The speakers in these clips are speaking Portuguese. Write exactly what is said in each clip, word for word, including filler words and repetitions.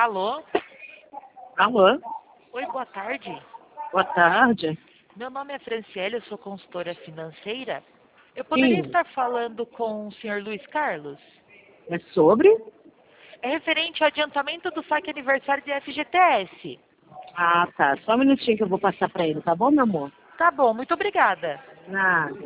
Alô? Alô? Oi, boa tarde. Boa tarde. Meu nome é Franciele, eu sou consultora financeira. Eu poderia Sim. estar falando com o senhor Luiz Carlos? É sobre? É referente ao adiantamento do saque aniversário de F G T S. Ah, tá. Só um minutinho que eu vou passar pra ele, tá bom, meu amor? Tá bom, muito obrigada. Nada.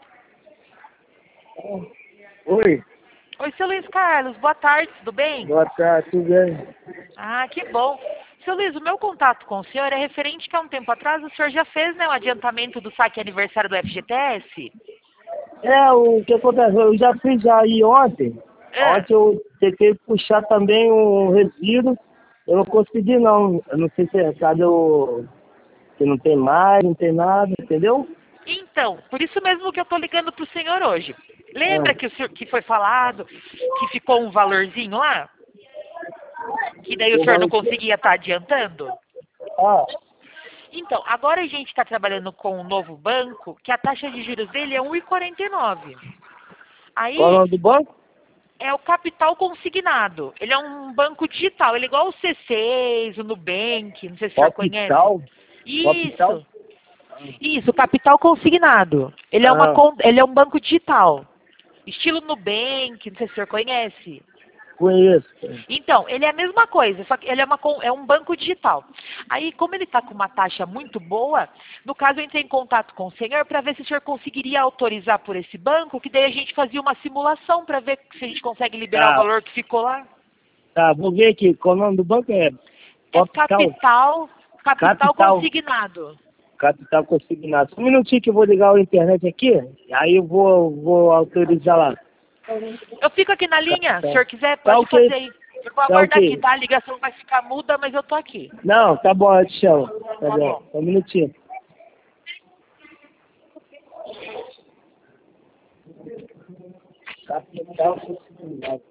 Oi, Oi, seu Luiz Carlos, boa tarde, tudo bem? boa tarde, tudo bem? Ah, que bom. Seu Luiz, o meu contato com o senhor é referente que há um tempo atrás o senhor já fez, né, o adiantamento do saque aniversário do F G T S? É, o que aconteceu, eu já fiz já aí ontem. É. Ontem eu tentei puxar também o resíduo. Eu não consegui não. Eu não sei se é cadê o... que não tem mais, não tem nada, entendeu? Então, por isso mesmo que eu estou ligando para o senhor hoje. Lembra Ah, que, o senhor, que foi falado que ficou um valorzinho lá? Que daí o eu senhor não vou... conseguia estar adiantando? Ah, Então, agora a gente está trabalhando com um novo banco, que a taxa de juros dele é um vírgula quarenta e nove. qual é o Aí, nome do banco? é o capital consignado. Ele é um banco digital, ele é igual o C seis, o Nubank, não sei se o senhor conhece. Capital? Capital? Isso, isso, capital consignado. Ele é, uma, Ah, con- ele é um banco digital. Estilo Nubank, não sei se o senhor conhece. conheço. Então, ele é a mesma coisa, só que ele é, uma, con- é um banco digital. Aí, como ele está com uma taxa muito boa, no caso eu entrei em contato com o senhor para ver se o senhor conseguiria autorizar por esse banco, que daí a gente fazia uma simulação para ver se a gente consegue liberar o Tá, valor que ficou lá. tá, vou ver aqui. Qual é o nome do banco? É É Capital. capital, capital Capital. consignado. Capital consignado. Um minutinho que eu vou ligar a internet aqui, aí eu vou, vou autorizar lá. Eu fico aqui na linha, se o Capital. senhor quiser, Tá pode ok, fazer aí. Eu vou tá aguardar aqui, ok. tá? A ligação vai ficar muda, mas eu tô aqui. Não, tá bom, eu te chamo. Tá Tá bom, bom. só um minutinho. Capital consignado.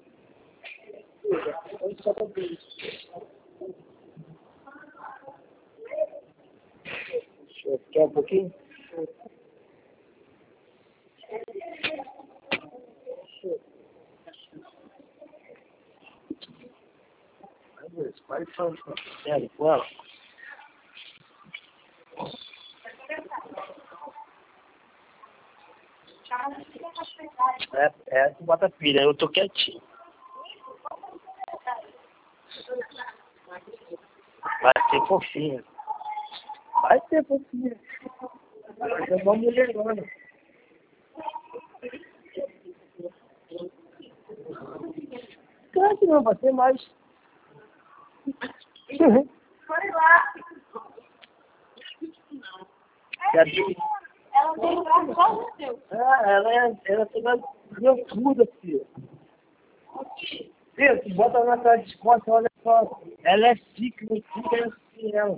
Deixa eu ficar um pouquinho. Quais são os critérios com ela? É, é, tu bota pilha, eu tô quietinho. Vai ser fofinha. Vai ser fofinha. Nós vamos melhorando. Claro que não, vai ser mais. Foi lá. Cadê? Ela tem um braço igual o seu. Ah, ela é, ela tem mais grancuda, filho. Filho, tu bota na tua desconto, olha só. Ela é chique, não fica assim, ela.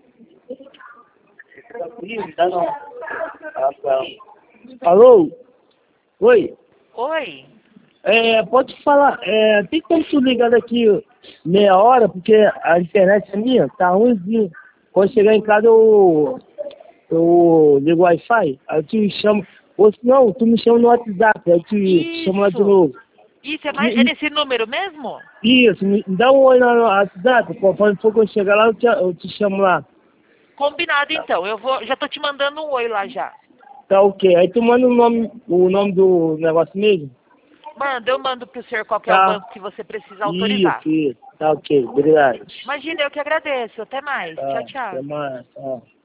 Ih, dá não. Ah, tá. Alô? Oi? Oi. É, pode falar, é, tem como tu ligar daqui meia hora, porque a internet é minha, tá ruimzinho. Quando chegar em casa eu, eu ligo o Wi-Fi, aí eu te chamo, ou se não, tu me chama no WhatsApp, aí eu te, te chamo lá de Isso. novo. Isso, é, mais, E- é e- nesse número mesmo? Isso, me dá um oi lá no WhatsApp, conforme for quando eu chegar lá, eu te, eu te chamo lá. Combinado então. Eu vou, já tô te mandando um oi lá já. Tá ok, aí tu manda o nome, o nome do negócio mesmo? Manda, eu mando pro senhor qual que é o Tá, banco que você precisa autorizar. isso, isso, tá ok, obrigado. Imagina, eu que agradeço. Até mais. Tá, Tchau, tchau. até mais, tá.